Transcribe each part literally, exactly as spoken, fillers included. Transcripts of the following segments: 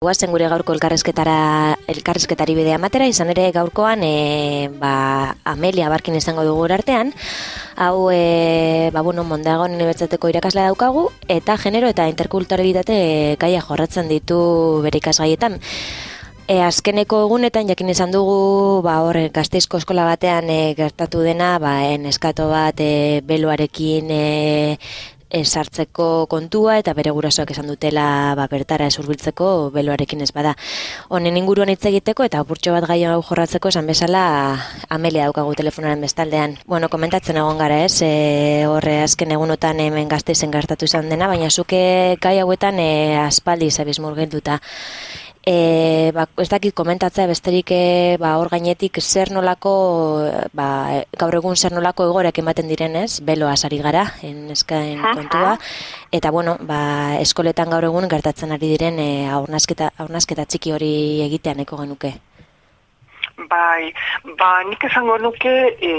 Guazen gure gaurko elkarrezketara elkarrezketari bidea ematera, izan ere gaurkoan e, ba, Amelia Barkin izango dugu artean. Hau e, ba, bueno, Mondragon Unibertsitateko irakaslea daukagu eta genero eta interkulturalitate gaia jorratzen ditu bere ikasgaietan. E, azkeneko egunetan jakin izan dugu ba, hor Gasteizko eskola batean e, gertatu dena, ba, neskato bat e, beloarekin e, sartzeko kontua eta bere gurasoak esan dutela ba, bertara ez hurbiltzeko beloarekin ez bada. Honen inguruan hitz egiteko eta apurtxo bat gai hau jorratzeko esan bezala Amelia daukagu telefonaren bestaldean. Bueno, komentatzen egon gara ez, e, horre azken egunotan hemen Gasteizen gertatu izan dena, baina zuke gai hauetan e, aspaldi zabiz murgilduta. E, ba, ez dakit komentatzea besterik e, ba, hor gainetik zer nolako, ba, gaur egun zer nolako egoreak ematen direnez, beloa sari gara, eskain kontua, eta bueno, ba, eskoletan gaur egun gertatzen ari diren e, aurnasketa, aurnasketa txiki hori egitean eko genuke. Bai, ba, nik esango nuke, e,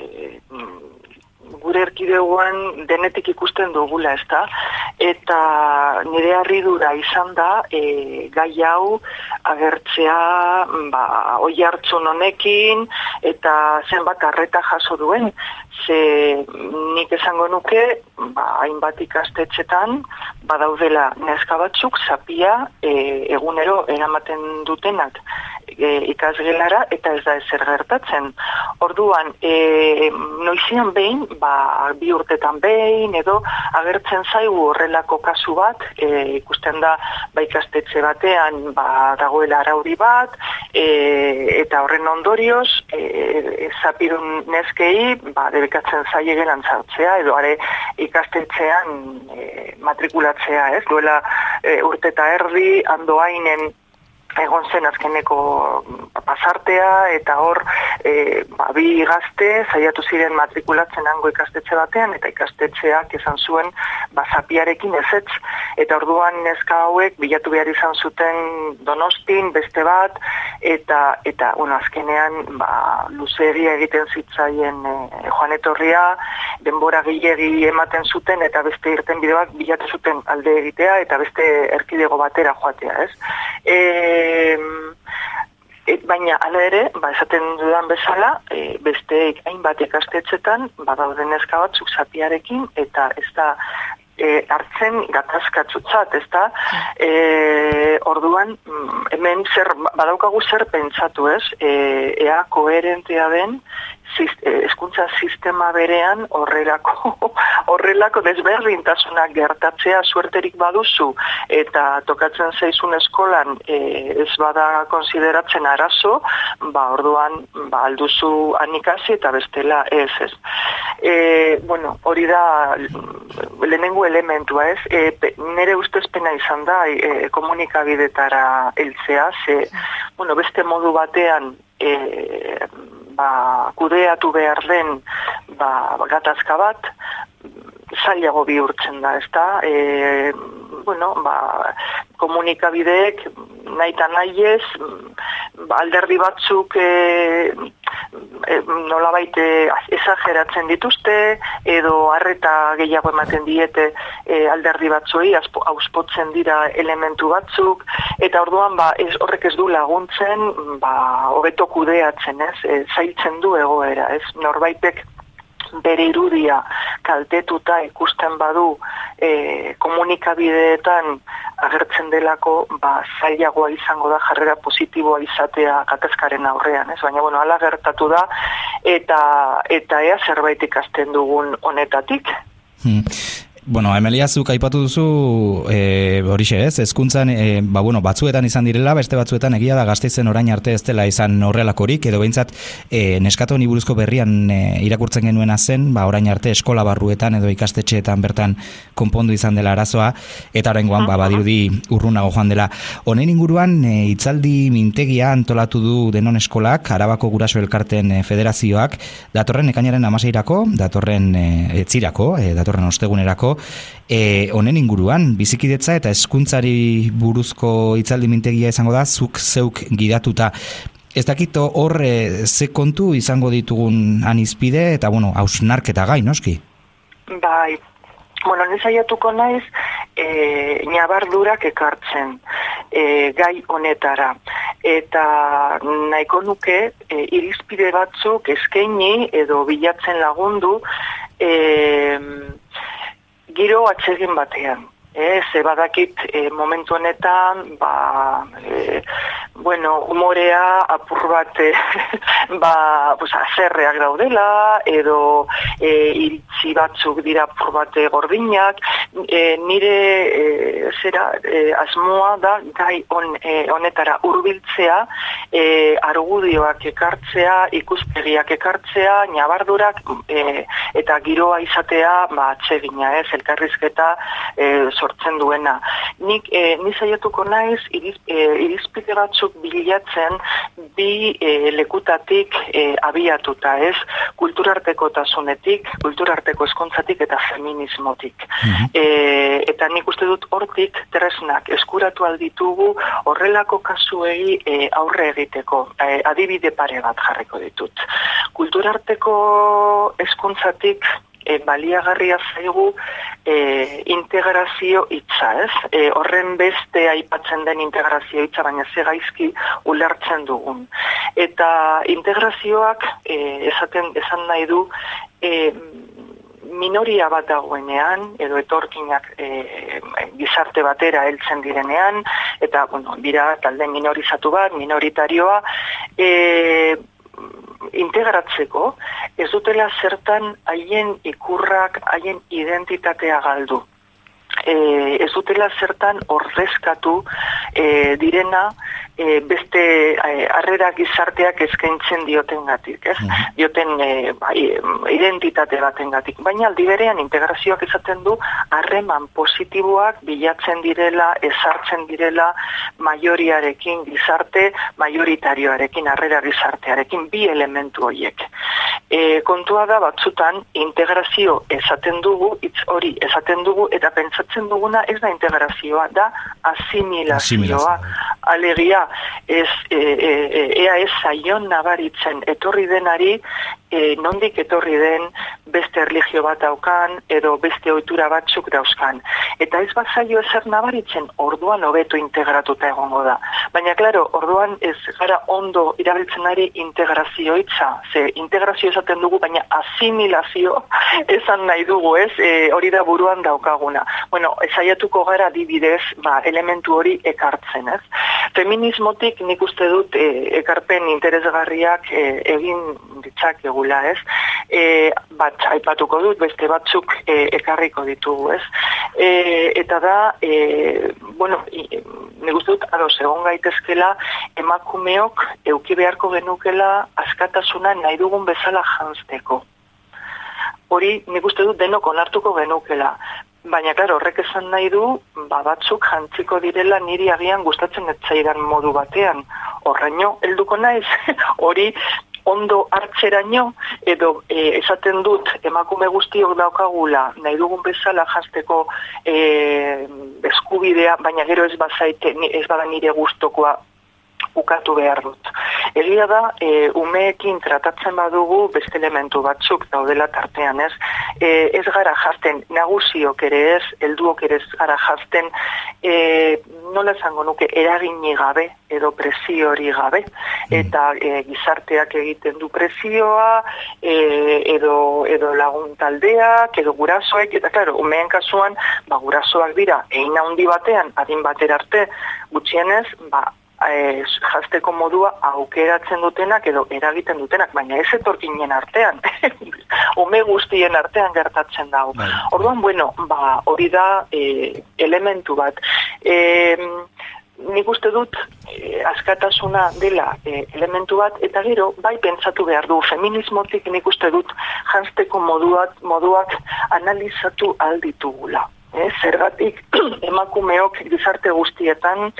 gure erkidegoan denetik ikusten dugula, ezta? Eta nire harridura izan da e, gai hau agertzea ba, oi hartzun honekin eta zenbat arreta jaso duen. Ze nik esango nuke, ba, hainbat ikastetxetan badaudela neska batzuk zapia e, egunero eramaten dutenak e, ikasgelara eta ez da ezer gertatzen. Orduan, e, noizian behin, ba, bi urtetan behin edo agertzen zaigu horrelako kasu bat, e, ikusten da ba, ikastetxe batean ba, dagoela araudi bat, e, eta horren ondorioz e, zapidun neskei ba, debekatzen zaie gelan sartzea edo are ikastetxean e, matrikulatzea, ez? Duela e, urte eta erdi andoainen egon zen azkeneko pasartea eta hor e, ba, bi gazte saiatu ziren matrikulatzen hango ikastetxe batean eta ikastetxeak esan zuen ba, zapiarekin ezetz eta orduan neska hauek bilatu behar izan zuten Donostin beste bat eta eta bueno, azkenean ba, luzeegia egiten zitzaien e, joan etorria denbora gehiegi ematen zuten eta beste irtenbide bat bilatu zuten alde egitea eta beste erkidego batera joatea, ez? E, E, baina hala ere, ba, esaten dudan bezala, e, beste hainbat ikastetxetan badaude neska batzuk zapiarekin eta ez da e, hartzen gatazkatzutzat, ez da? E, orduan, hemen zer, badaukagu zer pentsatu, ez? E, ea koherentea den hezkuntza sistema berean horrelako horrelako desberdintasunak gertatzea suerterik baduzu eta tokatzen zaizun eskolan e, ez bada konsideratzen arazo, ba orduan ba alduzu anikasi eta bestela ez ez. E, bueno, hori da lehenengo elementua, ez? E, nire ustez pena izan da e, komunikabidetara heltzea, ze bueno, beste modu batean e, ba, kudeatu behar den ba, gatazka bat, zailago bihurtzen da, ezta? E, bueno, ba, komunikabideek nahi eta nahi ez, ba, alderdi batzuk e, e, nolabait esageratzen dituzte, edo arreta gehiago ematen diete e, alderdi batzuei, auspotzen dira elementu batzuk, eta orduan ba, ez, horrek ez du laguntzen, ba, hobeto kudeatzen, ez? E, zailtzen du egoera, ez? Norbaitek bere irudia kaltetuta ikusten badu e, komunikabideetan agertzen delako, ba, zailagoa izango da jarrera positiboa izatea gatazkaren aurrean, ez? Baina, bueno, hala gertatu da, eta, eta ea zerbait ikasten dugun honetatik. Hmm. Bueno, Amelia, zuk aipatu duzu e, horixe ez, hezkuntzan e, ba, bueno, batzuetan izan direla, beste batzuetan egia da Gasteizen orain arte ez dela izan horrelakorik, edo behintzat e, neskato honi buruzko berrian e, irakurtzen genuena zen, ba, orain arte eskola barruetan edo ikastetxeetan bertan konpondu izan dela arazoa, eta oraingoan ba, badirudi urrunago joan dela. Honen inguruan e, hitzaldi mintegia antolatu du Denon Eskolak, Arabako Guraso Elkarteen e, Federazioak, datorren ekainaren hamaseirako, datorren e, etzirako, e, datorren ostegunerako, E, honen inguruan, bizikidetza eta hezkuntzari buruzko hitzaldi mintegia izango da, zuk zeuk gidatuta. Ez dakito hor e, ze kontu izango ditugun anizpide eta, bueno, hausnarketa gai, noski? Bai, bueno, nesaiatuko naiz, e, nabardurak ekartzen e, gai honetara. Eta nahiko nuke e, irizpide batzuk eskaini edo bilatzen lagundu e, giro atsegin batean. E, ze badakit e, momentu honetan, ba, e, bueno, humorea apur bat e, ba, pues, azerreak daudela, edo e, iritzi batzuk dira apur bat gordinak, e, nire e, zera, e, asmoa da gai on, e, honetara hurbiltzea, e, argudioak ekartzea, ikuspegiak ekartzea, nabardurak, e, eta giroa izatea, ba, atsegina, ez, elkarrizketa, e, sortzen duena. Nik e, ni saiatuko naiz iriz, e, irizpide batzuk bilatzen bi e, lekutatik e, abiatuta, ez? Kulturartekotasunetik, kulturarteko hezkuntzatik eta feminismotik. Mm-hmm. E, eta nik uste dut hortik tresnak eskuratu alditugu horrelako kasuei e, aurre egiteko. E, adibide pare bat jarriko ditut. Kulturarteko hezkuntzatik E, baliagarria zaigu e, integrazio hitza, ez? E, horren beste aipatzen den integrazio hitza, baina ze gaizki ulertzen dugun. Eta integrazioak e, esaten esan nahi du e, minoria bat dagoenean, edo etorkinak e, gizarte batera heltzen direnean, eta, bueno, dira talde minorizatu bat, minoritarioa, e, integratzeko, ez dutela zertan haien ikurrak, haien identitatea galdu. E, ez dutela zertan ordezkatu e, direna e, beste harrera gizarteak eskaintzen diotengatik, ez? Mm-hmm. Dioten e, bai, identitate batengatik. Baina aldi berean integrazioak esaten du harreman positiboak bilatzen direla, ezartzen direla maioriarekin, gizarte maioritarioarekin, harrera gizartearekin, bi elementu horiek. E, kontua da batzutan integrazio esaten dugu, hitz hori esaten dugu, eta pentsatzen duguna ez da integrazioa, da asimilazioa. Alegia, ez, e, e, ea ez zaion nabaritzen etorri denari, e, nondik etorri den beste erlijio bat daukan, edo beste ohitura batzuk dauzkan. Eta ez bat zaio ezer nabaritzen, orduan hobeto integratuta egongo da. Baina, klaro, orduan ez gara ondo irabiltzen ari integrazio hitza, ze integrazio esaten dugu, baina asimilazio esan nahi dugu, ez, e, hori da buruan daukaguna. Bueno, saiatuko gara adibidez, ba, elementu hori ekartzen, ez. Feminismotik nik uste dut e, ekarpen interesgarriak e, egin ditzakegula, ez. E, bat aipatuko dut, beste batzuk e, ekarriko ditugu, ez. E, eta da, e, bueno, e, nik uste dut, ados, egon gaitezkela, emakumeok euki beharko genukela askatasuna nahi dugun bezala janzteko. Hori nik uste dut denok onartuko genukela. Baina, klaro, horrek esan nahi du, ba, batzuk jantziko direla niri agian gustatzen etzaidan modu batean. Horraino, helduko naiz, hori ondo hartzeraino, edo e, esaten dut emakume guztiok daukagula nahi dugun bezala janzteko e, eskubidea, baina gero ez bazaite, ez bada nire gustokoa ukatu behar dut. Egia da, e, umeekin tratatzen badugu beste elementu batzuk daudela tartean, ez? E, ez gara jazten, nagusiok ere ez, helduok ere ez gara jazten, e, nola esango nuke, eragini gabe, edo presiori gabe, eta e, gizarteak egiten du presioa, e, edo, edo lagun taldeak, edo gurasoek, eta klaro, umeen kasuan, ba, gurasoak dira, egin handi batean, adin batera arte, gutxienez, ba, E, jazteko modua aukeratzen dutenak edo eragiten dutenak, baina ez etorkinen artean, ume guztien artean gertatzen dago. Orduan, bueno, ba, hori da e, elementu bat. E, nik uste dut e, askatasuna dela e, elementu bat, eta gero, bai pentsatu behar du, feminismotik nik uste dut janzteko moduak, moduak analizatu alditugula. Eh, zergatik emakumeok gizarte guztietan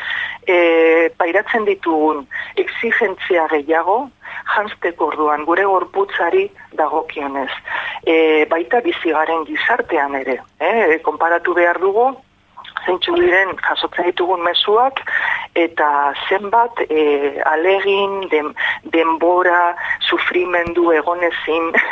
e, pairatzen ditugun exigentzia gehiago janzteko orduan gure gorputzari dagokionez. E, baita bizigaren gizartean ere, eh, konparatu behar dugu zeintzu diren jasotzen ditugun mezuak eta zenbat e, alegin, den, denbora, sufrimendu egonezin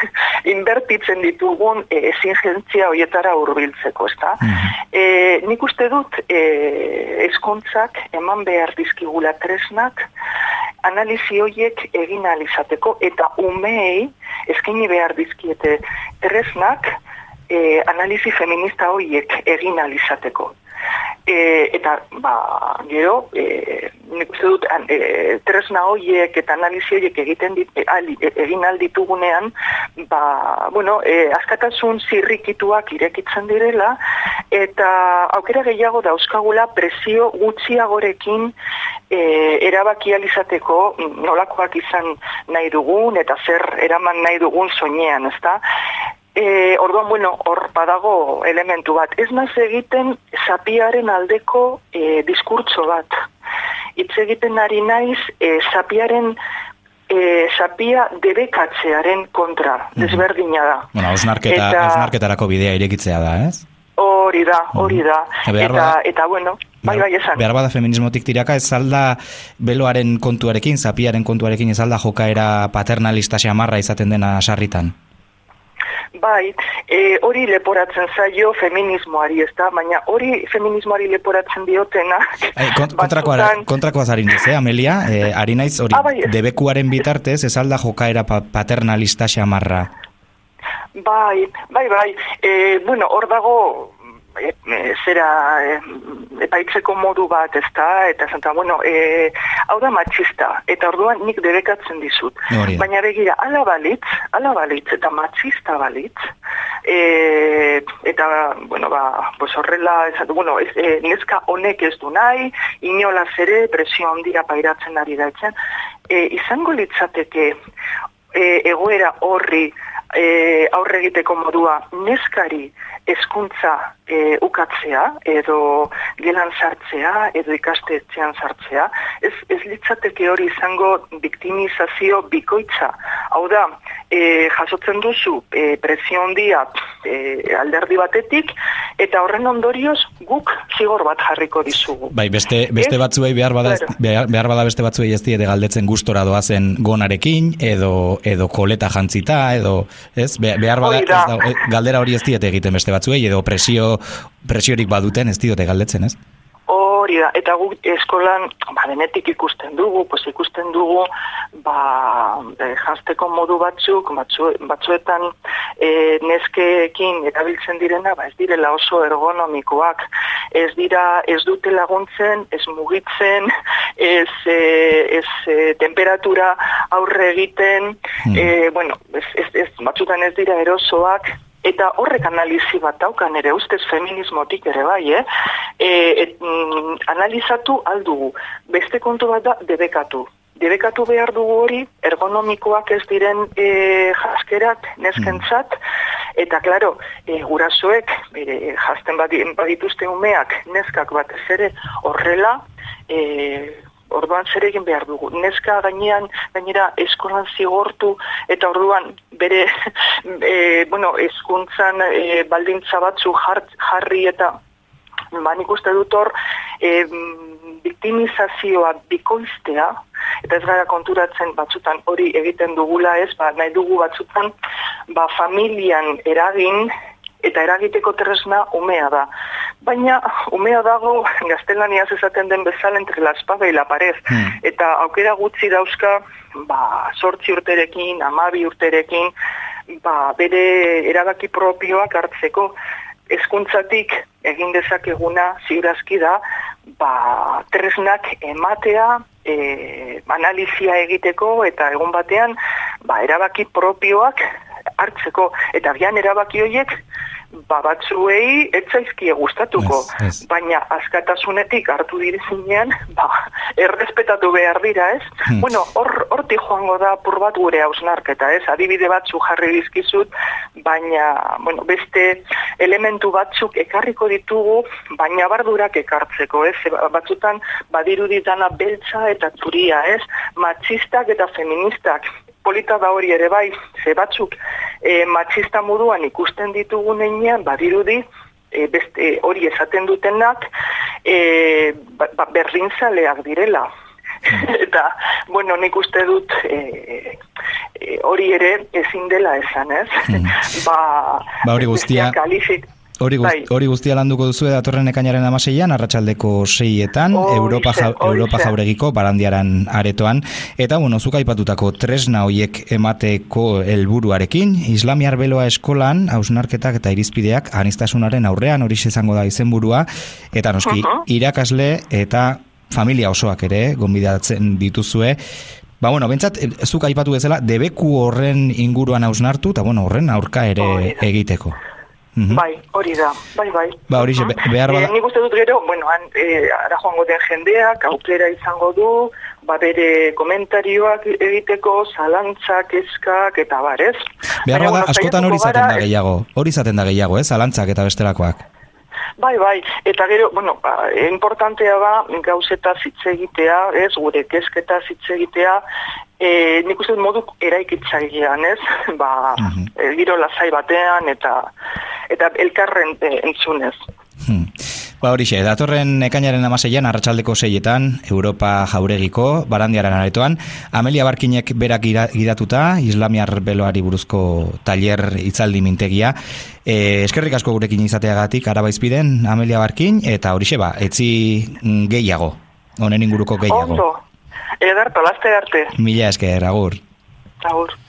inbertitzen ditugun e, exigentzia horietara hurbiltzeko, ezta? Mm-hmm. E, nik uste dut e, hezkuntzak eman behar dizkigula tresnak analizi horiek egin ahal izateko eta umeei eskaini behar dizkiete tresnak e, analizi feminista horiek egin ahal izateko. E, eta, ba, gero, e, nik uste dut, an, e, tresna horiek eta analizi horiek egiten dit, e, ali, e, egin alditugunean, ba, bueno, e, askatasun zirrikituak irekitzen direla, eta aukera gehiago dauzkagula presio gutxiagorekin e, erabaki alizateko nolakoak izan nahi dugun, eta zer eraman nahi dugun soinean, ezta? E, orduan, bueno, hor badago elementu bat. Ez naz egiten zapiaren aldeko e, diskurtso bat. Hitz egiten ari naiz e, zapiaren e, zapia debekatzearen kontra, desberdina da. Bueno, hausnarketa, eta... hausnarketarako bidea irekitzea da, ez? Hori da, hori da. Mm. Eta, bada, eta, bueno, bai, bai, esan. Behar bada feminismotik tiraka, ez alda beloaren kontuarekin, zapiaren kontuarekin, ez alda jokaera paternalista xamarra izaten dena sarritan? Bai, e, hori leporatzen zaio feminismoari, ez da? Baina hori feminismoari leporatzen diotena. Ai, kont kontrakoa, kontrakoa zarin ez, eh, Amelia? E, ari naiz hori ah, bai, debekuaren bitartez, ez alda jokaera pa paternalista xamarra? Bai, bai, bai. E, bueno, hor dago... E, e, zera e, epaitzeko modu bat, ezta, eta zenta, bueno, e, hau da matxista, eta orduan nik debekatzen dizut. No, baina begira, ala balitz, ala balitz, eta matxista balitz, e, eta, bueno, ba, pues horrela, ez, bueno, ez, e, neska honek ez du nahi, inolaz ere, presio handia pairatzen ari daitzen, e, izango litzateke e, egoera horri e, aurre egiteko modua neskari hezkuntza e, ukatzea, edo gelan sartzea, edo ikastetxean sartzea, ez, ez litzateke hori izango biktimizazio bikoitza. Hau da, e, jasotzen duzu e, presio handia e, alderdi batetik, eta horren ondorioz guk zigor bat jarriko dizugu. Bai, beste, beste batzuei behar bada, behar, behar bada beste batzuei ez diete galdetzen gustora doazen gonarekin, edo, edo koleta jantzita, edo, ez? Behar bada, ez da, galdera hori ez diete egiten beste batzuei, edo presio, presiorik baduten ez diote galdetzen, ez? Hori da, eta guk eskolan, ba, denetik ikusten dugu, pues ikusten dugu, ba, e, janzteko modu batzuk, batzu, batzuetan e, neskeekin erabiltzen direna, ba, ez direla oso ergonomikoak, ez dira, ez dute laguntzen, ez mugitzen, ez, e, ez e, temperatura aurre egiten, hmm. e, bueno, ez, ez, ez, batzutan ez dira erosoak, eta horrek analizi bat daukan ere, ustez feminismotik ere bai, eh? E, et, mm, analizatu aldugu. Beste kontu bat da, debekatu. Debekatu behar dugu hori, ergonomikoak ez diren e, jaskerak neskentzat, eta, klaro, e, gurasoek, e, jasten badituzte umeak, neskak batez ere, horrela, e, orduan zer egin behar dugu. Neska gainean, gainera eskolan zigortu, eta orduan bere, e, bueno, hezkuntzan e, baldintza batzu jart, jarri eta ba, nik uste dut hor e, biktimizazioa bikoiztea, eta ez gara konturatzen batzutan hori egiten dugula ez, ba, nahi dugu batzutan ba, familian eragin, eta eragiteko tresna umea da. Baina umea dago gaztelaniaz esaten den bezala entre la espada y la pared. Hmm. Eta aukera gutxi dauzka, ba, sortzi urterekin, amabi urterekin, ba, bere erabaki propioak hartzeko. Hezkuntzatik egin dezakeguna ziurazki da, ba, tresnak ematea, e, analizia egiteko, eta egun batean, ba, erabaki propioak hartzeko, eta gian erabaki horiek ba, batzuei etzaizkie gustatuko, yes, yes. Baina askatasunetik hartu direzinean, ba, errespetatu behar dira, ez? Hmm. Bueno, hor, hortik joango da pur bat gure hausnarketa, ez? Adibide batzu jarri dizkizut, baina, bueno, beste elementu batzuk ekarriko ditugu, baina bardurak ekartzeko, ez? Batzutan badiruditana beltza eta zuria, ez? Matxistak eta feministak, polita da hori ere bai, ze batzuk e, matxista moduan ikusten ditugunean, badirudi, e, beste hori esaten dutenak, e, ba, berdinzaleak direla. Eta, bueno, nik uste dut e, e, hori ere ezin dela esan, ez? Mm. ba, ba hori guztia... Hori, guzti, hori guztia landuko duzu datorren ekainaren amaseian, arratsaldeko seietan, oh, Europa, ja, Europa Jauregiko barandiaran aretoan. Eta, bueno, zuk aipatutako tresna hoiek emateko helburuarekin, Islamiar Beloa eskolan, hausnarketak eta irizpideak aniztasunaren aurrean, hori izango da izenburua, eta noski, uh-huh. irakasle eta familia osoak ere, gonbidatzen dituzue. Ba, bueno, bentsat, zuk aipatu bezala, debeku horren inguruan hausnartu, eta, bueno, horren aurka ere oh, yeah. egiteko. Mm-hmm. Bai, hori da, bai, bai. Ba, hori uh-huh. behar bada... E, nik uste dut gero, bueno, han, e, ara joango den jendeak, aukera izango du, ba, bere komentarioak egiteko, zalantzak, eskak, eta barez. Behar bada, askotan hori izaten da gehiago, hori izaten da gehiago, eh, zalantzak eta bestelakoak. Bai, bai, eta gero, bueno, ba, importantea da gauzeta hitz egitea, ez, gure kezketa hitz egitea, e, nik uste modu eraikitzailean, ez, ba, uh-huh. e, giro lasai batean, eta eta elkarren e, entzunez. Hmm. Ba horixe, datorren ekainaren amaseian, arratsaldeko seietan, Europa Jauregiko, barandiaran aretoan, Amelia Barkinek berak gidatuta, Islamiar Beloari buruzko tailer hitzaldi mintegia. E, eskerrik asko gurekin izateagatik, Arabaizpiden, Amelia Barkin, eta horixe ba, etzi gehiago, honen inguruko gehiago. Ondo, edarto, laste arte. Mila esker, agur. Agur.